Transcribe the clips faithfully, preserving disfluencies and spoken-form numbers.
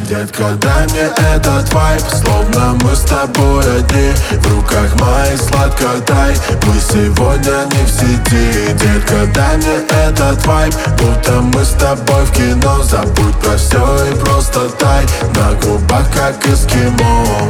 Детка, дай мне этот вайб, словно мы с тобой одни. В руках мои сладко тай, мы сегодня не в сети. Детка, дай мне этот вайб, будто мы с тобой в кино. Забудь про все и просто тай, на губах как эскимо.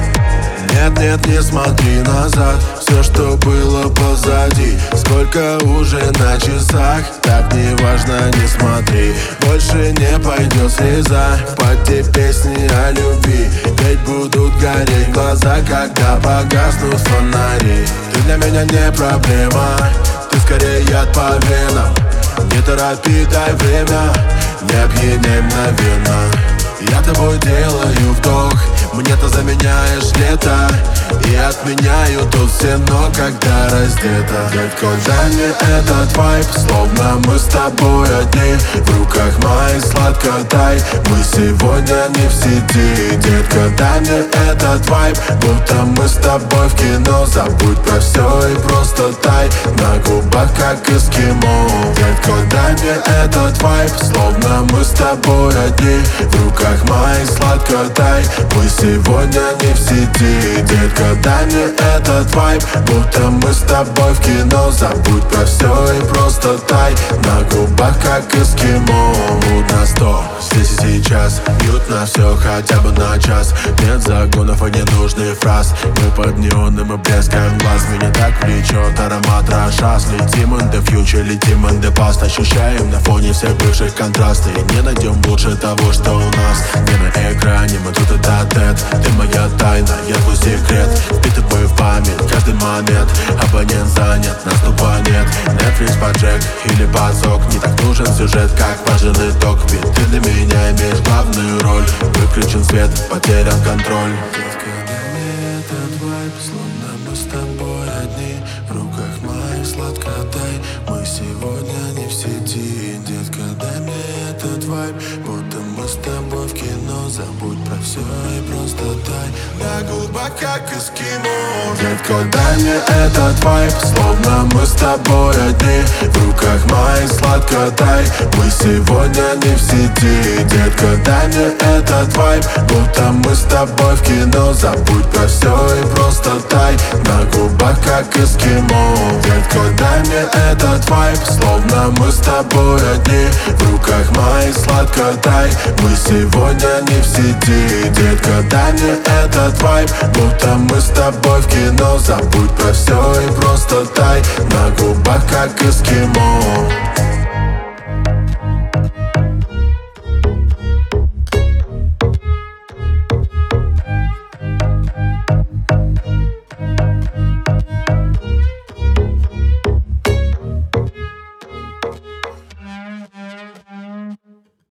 Нет, нет, не смотри назад, все, что было позади. Сколько уже на часах, так не важно, не смотри. Больше не пойдет слеза, под те песни о любви. Ведь будут гореть глаза, когда погаснут фонари. Ты для меня не проблема, ты скорее яд по венам. Не торопи, дай время, не опьяняй мгновенно. Я тобой делаю вдох, мне ты заменяешь лето и отменяю тут все но, когда раздета. Детка, дай мне этот вайб, словно мы с тобой одни. В руках мои сладко тай, мы сегодня не в сети. Детка, дай мне этот вайб, будто мы с тобой в кино. Забудь про все и просто тай, на губах как эскимо. Детка, дай мне этот вайб, словно мы с тобой одни. В руках мои сладко тай, мы сегодня не в сети. Детка, дай мне этот вайб, будто мы с тобой в кино. Забудь про все и просто тай, на губах как эскимо. Муд на сто, здесь и сейчас, бьют на все хотя бы на час. Нет загонов и ненужных фраз, мы под неоном и блескаем глаз. Меня так влечет аромат рошас. Летим in the future, летим in the past. Ощущаем на фоне всех бывших контрасты, и не найдем лучше того, что у нас. Не на экране, мы тут это тет. Ты моя тайна, я твой секрет. Впитываю в память каждый момент. Абонент занят, наступа нет. Netflix под джек или базок. Не так нужен сюжет, как важен итог. Ведь ты для меня имеешь главную роль. Выключен свет, потерян контроль. Детка, дай мне этот вайб, словно мы с тобой одни. В руках моих сладко тай, мы сегодня не в сети. Детка, дай мне этот вайб, будто мы с тобой в кино. Забудь про все и просто тай, на губах как эскимо. Детка, дай мне этот вайб, словно мы с тобой одни. В руках моих сладко тай, мы сегодня не в сети. Детка, дай мне этот вайб, будто мы с тобой в кино. Забудь про все и просто тай, на губах как эскимо. Детка, дай мне этот вайб, словно мы с тобой одни. В руках моих сладко тай, мы сегодня не в сети. Детка, дай мне этот вайб, будто мы с тобой в кино. Забудь про все и просто тай, на губах как эскимо.